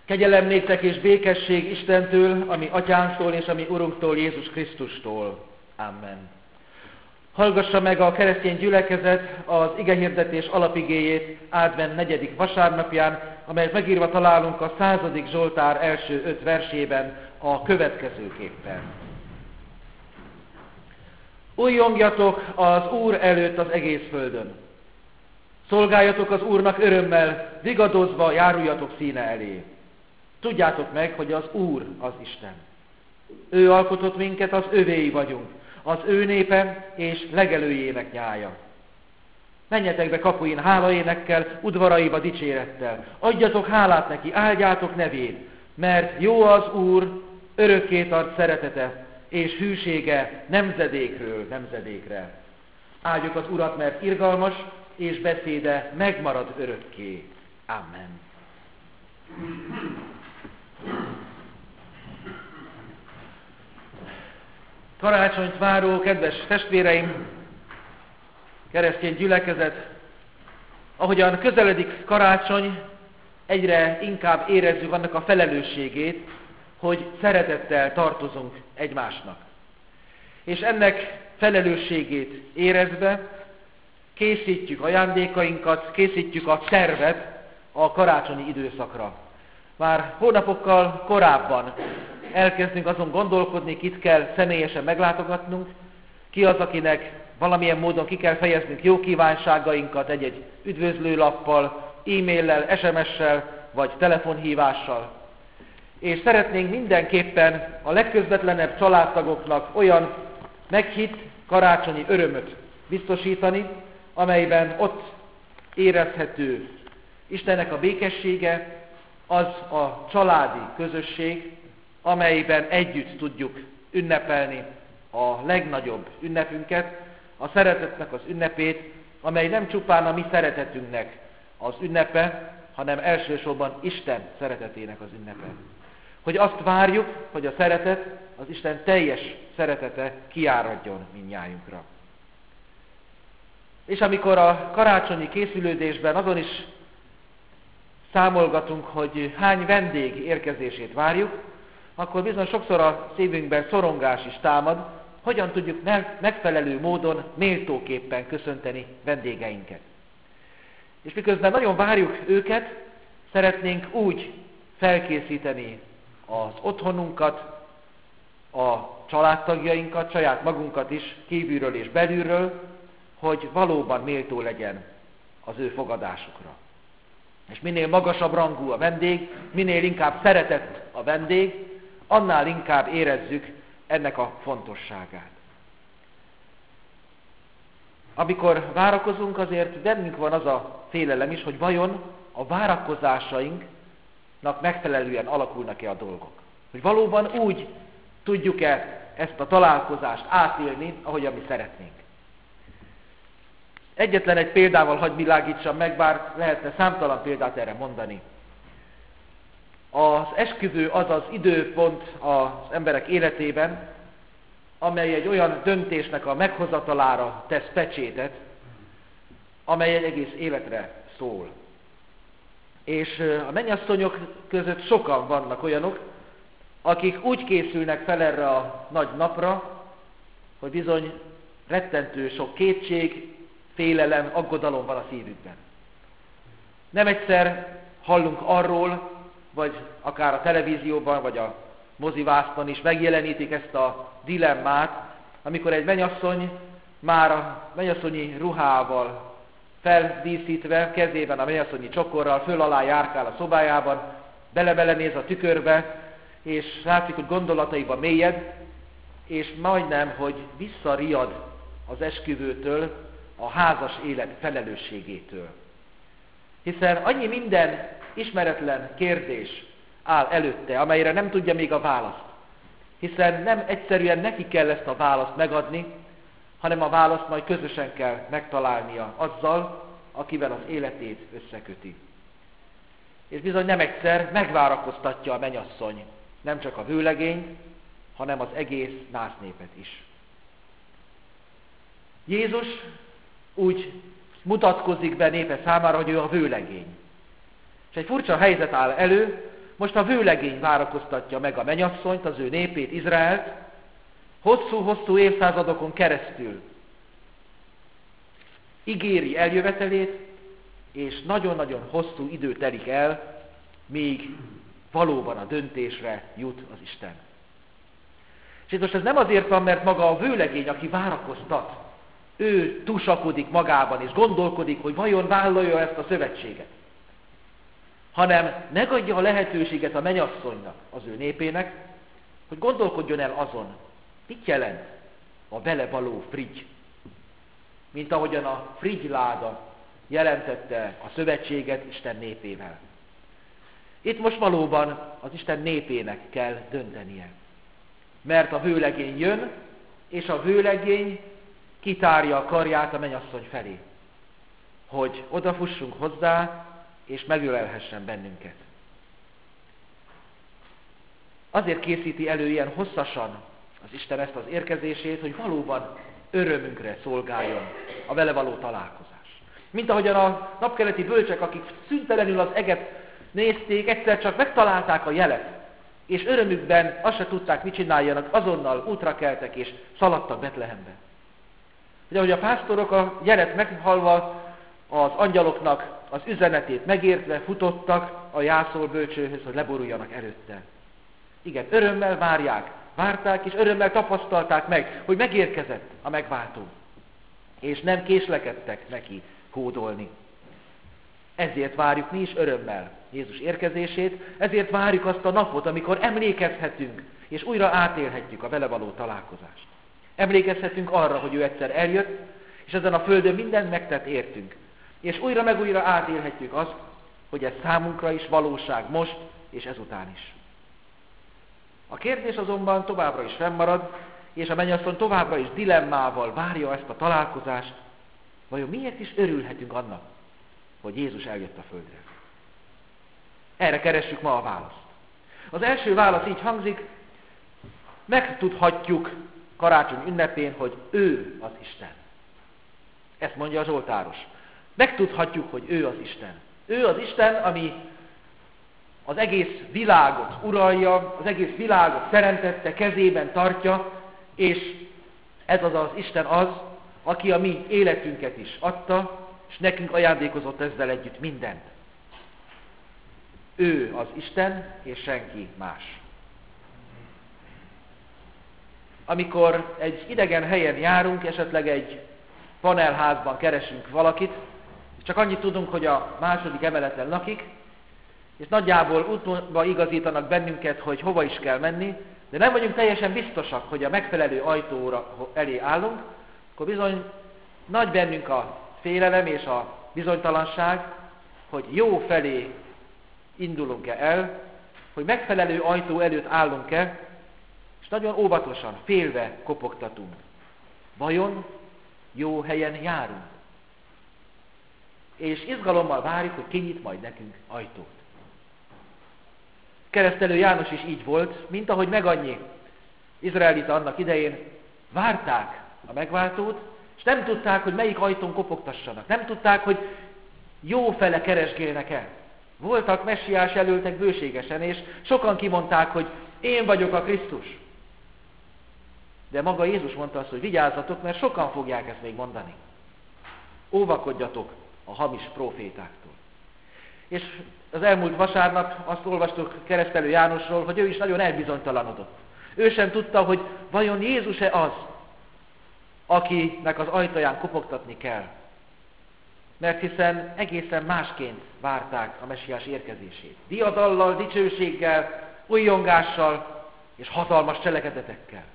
Kegyelem néktek és békesség Istentől, ami Atyánktól és ami Urunktól, Jézus Krisztustól. Amen. Hallgassa meg a keresztény gyülekezet az igehirdetés alapigéjét advent 4. vasárnapján, amelyet megírva találunk a 100. Zsoltár első 5 versében a következőképpen. Újjongjatok az Úr előtt az egész földön. Szolgáljatok az Úrnak örömmel, vigadozva járuljatok színe elé. Tudjátok meg, hogy az Úr az Isten. Ő alkotott minket, az övéi vagyunk, az ő népe és legelőjének nyája. Menjetek be kapuin hálaénekkel, udvaraiba dicsérettel. Adjatok hálát neki, áldjátok nevét, mert jó az Úr, örökké tart szeretete, és hűsége nemzedékről nemzedékre. Áldjuk az Urat, mert irgalmas, és beszéde megmarad örökké. Amen. Karácsonyt váró kedves testvéreim, keresztény gyülekezet, ahogyan közeledik karácsony, egyre inkább érezzük annak a felelősségét, hogy szeretettel tartozunk egymásnak. És ennek felelősségét érezve készítjük ajándékainkat, készítjük a tervet a karácsonyi időszakra. Már hónapokkal korábban elkezdünk azon gondolkodni, kit kell személyesen meglátogatnunk, ki az, akinek valamilyen módon ki kell fejeznünk jó kívánságainkat egy-egy üdvözlőlappal, e-maillel, SMS-sel vagy telefonhívással. És szeretnénk mindenképpen a legközvetlenebb családtagoknak olyan meghitt karácsonyi örömöt biztosítani, amelyben ott érezhető Istennek a békessége, az a családi közösség, amelyben együtt tudjuk ünnepelni a legnagyobb ünnepünket, a szeretetnek az ünnepét, amely nem csupán a mi szeretetünknek az ünnepe, hanem elsősorban Isten szeretetének az ünnepe. Hogy azt várjuk, hogy a szeretet, az Isten teljes szeretete kiáradjon mindnyájunkra. És amikor a karácsonyi készülődésben azon is számolgatunk, hogy hány vendég érkezését várjuk, akkor bizony sokszor a szívünkben szorongás is támad, hogyan tudjuk megfelelő módon, méltóképpen köszönteni vendégeinket. És miközben nagyon várjuk őket, szeretnénk úgy felkészíteni az otthonunkat, a családtagjainkat, saját magunkat is kívülről és belülről, hogy valóban méltó legyen az ő fogadásukra. És minél magasabb rangú a vendég, minél inkább szeretett a vendég, annál inkább érezzük ennek a fontosságát. Amikor várakozunk, azért bennünk van az a félelem is, hogy vajon a várakozásainknak megfelelően alakulnak-e a dolgok. Hogy valóban úgy tudjuk-e ezt a találkozást átélni, ahogy mi szeretnénk. Egyetlen egy példával hadd világítsam meg, bár lehetne számtalan példát erre mondani. Az esküvő az az időpont az emberek életében, amely egy olyan döntésnek a meghozatalára tesz pecsétet, amely egy egész életre szól. És a mennyasszonyok között sokan vannak olyanok, akik úgy készülnek fel erre a nagy napra, hogy bizony rettentő sok kétség, félelem, aggodalom van a szívükben. Nem egyszer hallunk arról, vagy akár a televízióban, vagy a mozivásznon is megjelenítik ezt a dilemmát, amikor egy mennyasszony már a mennyasszonyi ruhával feldíszítve, kezében a mennyasszonyi csokorral föl alá járkál a szobájában, bele-bele néz a tükörbe, és látszik, hogy gondolataiba mélyed, és majdnem, hogy visszariad az esküvőtől, a házas élet felelősségétől. Hiszen annyi minden ismeretlen kérdés áll előtte, amelyre nem tudja még a választ. Hiszen nem egyszerűen neki kell ezt a választ megadni, hanem a választ majd közösen kell megtalálnia azzal, akivel az életét összeköti. És bizony nem egyszer megvárakoztatja a mennyasszony nem csak a vőlegényt, hanem az egész násznépet is. Jézus úgy mutatkozik be népe számára, hogy ő a vőlegény. És egy furcsa helyzet áll elő, most a vőlegény várakoztatja meg a mennyasszonyt, az ő népét, Izraelt, hosszú-hosszú évszázadokon keresztül ígéri eljövetelét, és nagyon-nagyon hosszú idő telik el, míg valóban a döntésre jut az Isten. És itt most ez nem azért van, mert maga a vőlegény, aki várakoztat, ő tusakodik magában, és gondolkodik, hogy vajon vállalja ezt a szövetséget, hanem megadja a lehetőséget a mennyasszonynak, az ő népének, hogy gondolkodjon el azon, mit jelent a belevaló frigy. Mint ahogyan a frigyláda jelentette a szövetséget Isten népével. Itt most valóban az Isten népének kell döntenie. Mert a vőlegény jön, és a vőlegény kitárja a karját a mennyasszony felé, hogy odafussunk hozzá, és megölelhessen bennünket. Azért készíti elő ilyen hosszasan az Isten ezt az érkezését, hogy valóban örömünkre szolgáljon a vele való találkozás. Mint ahogyan a napkeleti bölcsek, akik szüntelenül az eget nézték, egyszer csak megtalálták a jelet, és örömükben azt se tudták, mit csináljanak, azonnal útra keltek és szaladtak Betlehembe. Ugye, ahogy a pásztorok a jelet meghalva az angyaloknak az üzenetét megértve futottak a jászol bölcsőhöz, hogy leboruljanak előtte. Igen, örömmel várták, és örömmel tapasztalták meg, hogy megérkezett a megváltó. És nem késlekedtek neki hódolni. Ezért várjuk mi is örömmel Jézus érkezését, ezért várjuk azt a napot, amikor emlékezhetünk, és újra átélhetjük a vele való találkozást. Emlékezhetünk arra, hogy ő egyszer eljött, és ezen a földön mindent megtett értünk. És újra meg újra átélhetjük azt, hogy ez számunkra is valóság most, és ezután is. A kérdés azonban továbbra is fennmarad, és a mennyasszony továbbra is dilemmával várja ezt a találkozást. Vajon miért is örülhetünk annak, hogy Jézus eljött a földre? Erre keressük ma a választ. Az első válasz így hangzik, megtudhatjuk karácsony ünnepén, hogy ő az Isten. Ezt mondja a Zsoltáros. Megtudhatjuk, hogy ő az Isten. Ő az Isten, ami az egész világot uralja, az egész világot teremtette, kezében tartja, és ez az Isten az, aki a mi életünket is adta, és nekünk ajándékozott ezzel együtt mindent. Ő az Isten, és senki más. Amikor egy idegen helyen járunk, esetleg egy panelházban keresünk valakit, és csak annyit tudunk, hogy a második emeleten lakik, és nagyjából útba igazítanak bennünket, hogy hova is kell menni, de nem vagyunk teljesen biztosak, hogy a megfelelő ajtóra elé állunk, akkor bizony nagy bennünk a félelem és a bizonytalanság, hogy jó felé indulunk-e el, hogy megfelelő ajtó előtt állunk-e, és nagyon óvatosan, félve kopogtatunk. Vajon jó helyen járunk? És izgalommal várjuk, hogy kinyit majd nekünk ajtót. Keresztelő János is így volt, mint ahogy megannyi izraelita annak idején várták a megváltót, és nem tudták, hogy melyik ajtón kopogtassanak. Nem tudták, hogy jó fele keresgélnek el. Voltak messiás jelöltek bőségesen, és sokan kimondták, hogy én vagyok a Krisztus. De maga Jézus mondta azt, hogy vigyázzatok, mert sokan fogják ezt még mondani. Óvakodjatok a hamis prófétáktól. És az elmúlt vasárnap azt olvastuk Keresztelő Jánosról, hogy ő is nagyon elbizonytalanodott. Ő sem tudta, hogy vajon Jézus-e az, akinek az ajtaján kopogtatni kell. Mert hiszen egészen másként várták a messiás érkezését. Diadallal, dicsőséggel, újjongással és hatalmas cselekedetekkel.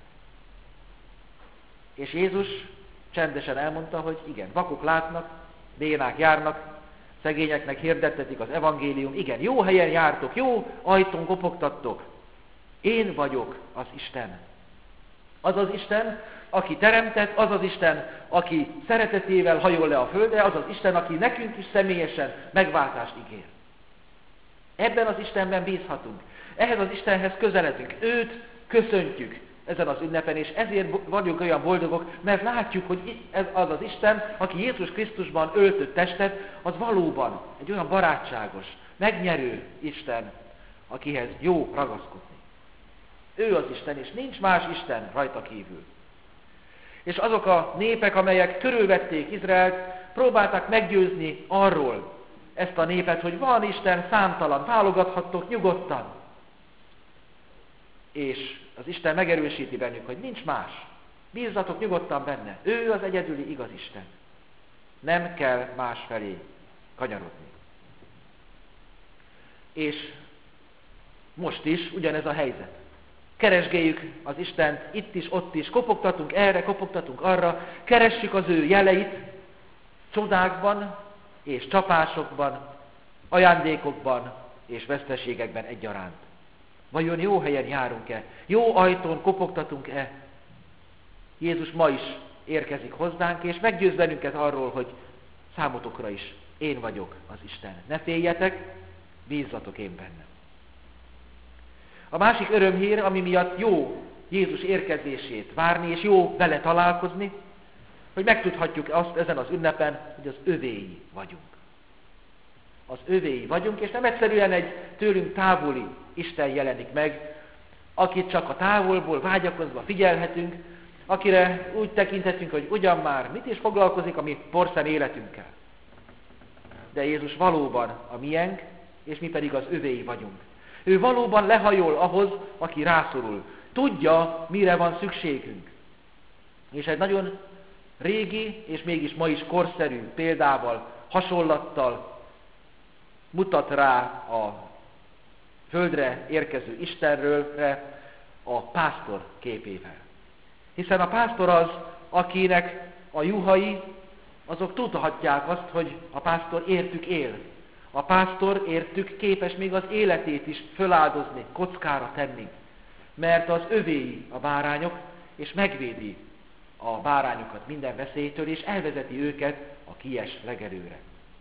És Jézus csendesen elmondta, hogy igen, vakok látnak, bénák járnak, szegényeknek hirdettetik az evangélium, igen, jó helyen jártok, jó ajtón kopogtattok. Én vagyok az Isten. Az az Isten, aki teremtett, az az Isten, aki szeretetével hajol le a földre, az az Isten, aki nekünk is személyesen megváltást ígér. Ebben az Istenben bízhatunk. Ehhez az Istenhez közeledünk. Őt köszöntjük ezen az ünnepen, és ezért vagyunk olyan boldogok, mert látjuk, hogy ez az az Isten, aki Jézus Krisztusban öltött testet, az valóban egy olyan barátságos, megnyerő Isten, akihez jó ragaszkodni. Ő az Isten, és nincs más Isten rajta kívül. És azok a népek, amelyek körülvették Izraelt, próbálták meggyőzni arról ezt a népet, hogy van Isten számtalan, válogathattok nyugodtan. És az Isten megerősíti bennük, hogy nincs más. Bízzatok nyugodtan benne. Ő az egyedüli igaz Isten. Nem kell más felé kanyarodni. És most is ugyanez a helyzet. Keresgéljük az Istent itt is, ott is, kopogtatunk erre, kopogtatunk arra, keressük az ő jeleit csodákban és csapásokban, ajándékokban és veszteségekben egyaránt. Vajon jó helyen járunk-e? Jó ajtón kopogtatunk-e? Jézus ma is érkezik hozzánk, és meggyőz bennünket arról, hogy számotokra is én vagyok az Isten. Ne féljetek, bízzatok én bennem. A másik örömhír, ami miatt jó Jézus érkezését várni, és jó vele találkozni, hogy megtudhatjuk azt ezen az ünnepen, hogy az övéi vagyunk. Az övéi vagyunk, és nem egyszerűen egy tőlünk távoli Isten jelenik meg, akit csak a távolból vágyakozva figyelhetünk, akire úgy tekinthetünk, hogy ugyan már mit is foglalkozik a mi porszem életünkkel. De Jézus valóban a miénk, és mi pedig az övéi vagyunk. Ő valóban lehajol ahhoz, aki rászorul. Tudja, mire van szükségünk. És egy nagyon régi, és mégis ma is korszerű példával, hasonlattal mutat rá a földre érkező Istenről, a pásztor képével. Hiszen a pásztor az, akinek a juhai, azok tudhatják azt, hogy a pásztor értük él. A pásztor értük képes még az életét is föláldozni, kockára tenni. Mert az övéi a bárányok, és megvédi a bárányokat minden veszélytől, és elvezeti őket a kies legelőre.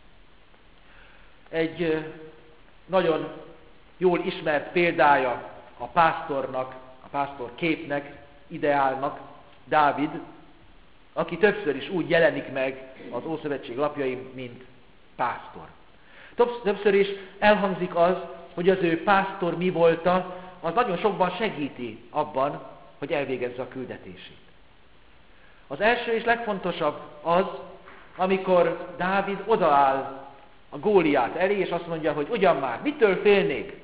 Egy nagyon jól ismert példája a pásztornak, a pásztor képnek, ideálnak Dávid, aki többször is úgy jelenik meg az Ószövetség lapjain, mint pásztor. Többször is elhangzik az, hogy az ő pásztor mi volta, az nagyon sokban segíti abban, hogy elvégezze a küldetését. Az első és legfontosabb az, amikor Dávid odaáll a Góliát elé, és azt mondja, hogy ugyan már, mitől félnék?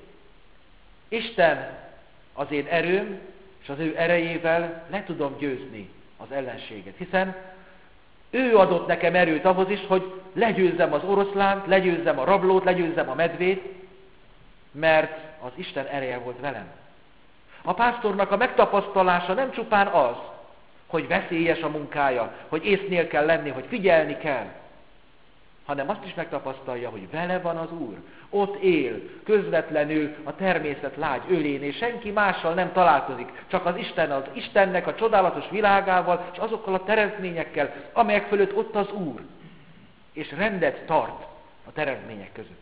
Isten az én erőm, és az ő erejével le tudom győzni az ellenséget. Hiszen ő adott nekem erőt ahhoz is, hogy legyőzzem az oroszlánt, legyőzzem a rablót, legyőzzem a medvét, mert az Isten ereje volt velem. A pásztornak a megtapasztalása nem csupán az, hogy veszélyes a munkája, hogy észnél kell lenni, hogy figyelni kell, hanem azt is megtapasztalja, hogy vele van az Úr. Ott él, közvetlenül a természet lágy ölén, és senki mással nem találkozik, csak az Istennek a csodálatos világával, és azokkal a teremtményekkel, amelyek fölött ott az Úr, és rendet tart a teremtmények között.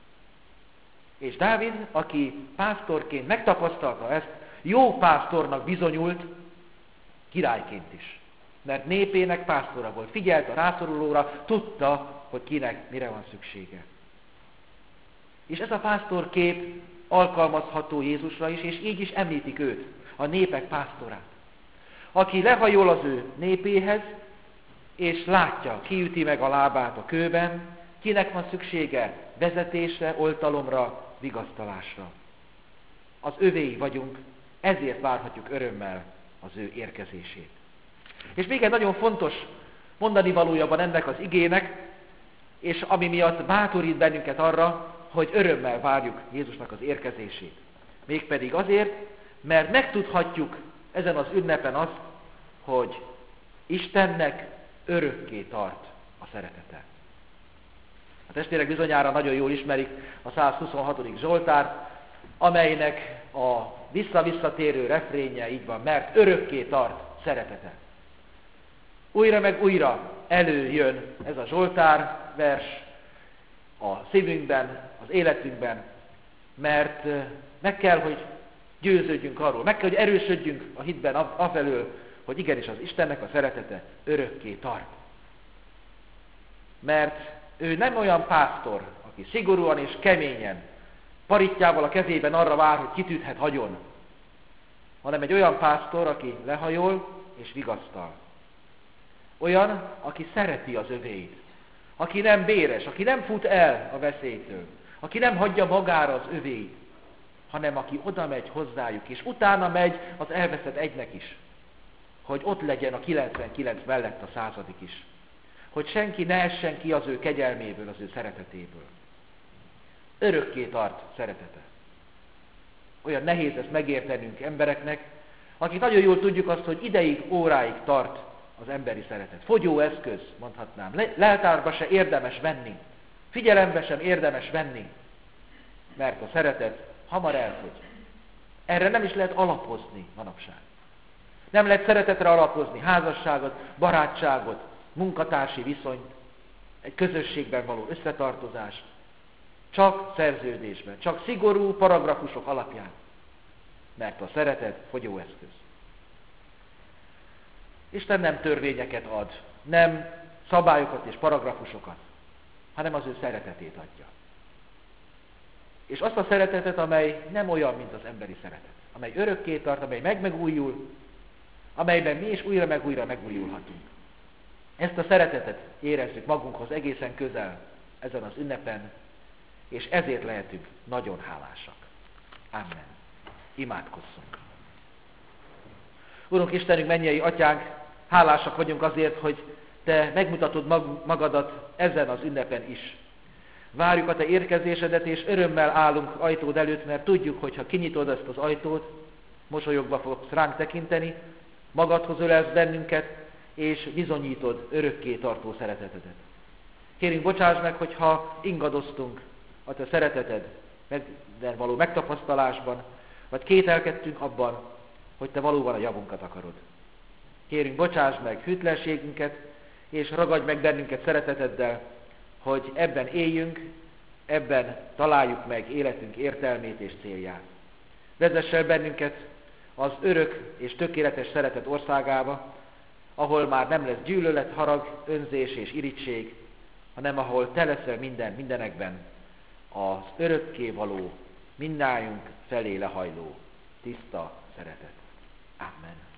És Dávid, aki pásztorként megtapasztalta ezt, jó pásztornak bizonyult, királyként is. Mert népének pásztora volt, figyelt a rászorulóra, tudta, hogy kinek mire van szüksége. És ez a pásztorkép alkalmazható Jézusra is, és így is említik őt, a népek pásztorát. Aki lehajol az ő népéhez, és látja, kiüti meg a lábát a kőben, kinek van szüksége vezetésre, oltalomra, vigasztalásra. Az övéi vagyunk, ezért várhatjuk örömmel az ő érkezését. És még egy nagyon fontos mondani valója van ennek az igének, és ami miatt bátorít bennünket arra, hogy örömmel várjuk Jézusnak az érkezését. Mégpedig azért, mert megtudhatjuk ezen az ünnepen azt, hogy Istennek örökké tart a szeretete. A testvérek bizonyára nagyon jól ismerik a 126. Zsoltárt, amelynek a vissza-visszatérő refrénje így van, mert örökké tart szeretete. Újra meg újra előjön ez a Zsoltár vers a szívünkben, az életünkben, mert meg kell, hogy győződjünk arról, meg kell, hogy erősödjünk a hitben afelől, hogy igenis az Istennek a szeretete örökké tart. Mert ő nem olyan pásztor, aki szigorúan és keményen paritjával a kezében arra vár, hogy kitűthet hagyon, hanem egy olyan pásztor, aki lehajol és vigasztal. Olyan, aki szereti az övéit, aki nem béres, aki nem fut el a veszélytől, aki nem hagyja magára az övéit, hanem aki oda megy hozzájuk, és utána megy az elveszett egynek is, hogy ott legyen a 99 mellett a 100. is. Hogy senki ne essen ki az ő kegyelméből, az ő szeretetéből. Örökké tart szeretete. Olyan nehéz ezt megértenünk embereknek, akik nagyon jól tudjuk azt, hogy ideig, óráig tart az emberi szeretet. Fogyó eszköz, mondhatnám. Leltárba se érdemes venni. Figyelembe sem érdemes venni, mert a szeretet hamar elfogy. Erre nem is lehet alapozni manapság. Nem lehet szeretetre alapozni házasságot, barátságot, munkatársi viszonyt, egy közösségben való összetartozást. Csak szerződésben, csak szigorú paragrafusok alapján. Mert a szeretet fogyóeszköz. Isten nem törvényeket ad, nem szabályokat és paragrafusokat, hanem az ő szeretetét adja. És azt a szeretetet, amely nem olyan, mint az emberi szeretet. Amely örökké tart, amely megújul, amelyben mi is újra meg újra megújulhatunk. Ezt a szeretetet érezzük magunkhoz egészen közel ezen az ünnepen, és ezért lehetünk nagyon hálásak. Amen. Imádkozzunk. Urunk Istenünk, mennyei Atyánk, hálásak vagyunk azért, hogy Te megmutatod magadat ezen az ünnepen is. Várjuk a Te érkezésedet, és örömmel állunk ajtód előtt, mert tudjuk, hogy ha kinyitod ezt az ajtót, mosolyogva fogsz ránk tekinteni, magadhoz ölelsz bennünket, és bizonyítod örökké tartó szeretetedet. Kérünk, bocsáss meg, hogyha ingadoztunk a Te szereteted való megtapasztalásban, vagy kételkedtünk abban, hogy Te valóban a javunkat akarod. Kérünk, bocsáss meg hűtlenségünket, és ragadj meg bennünket szereteteddel, hogy ebben éljünk, ebben találjuk meg életünk értelmét és célját. Vezess el bennünket az örök és tökéletes szeretet országába, ahol már nem lesz gyűlölet, harag, önzés és irigység, hanem ahol Te leszel mindenekben, az örökké való, mindnyájunk felé lehajló, tiszta szeretet. Amen.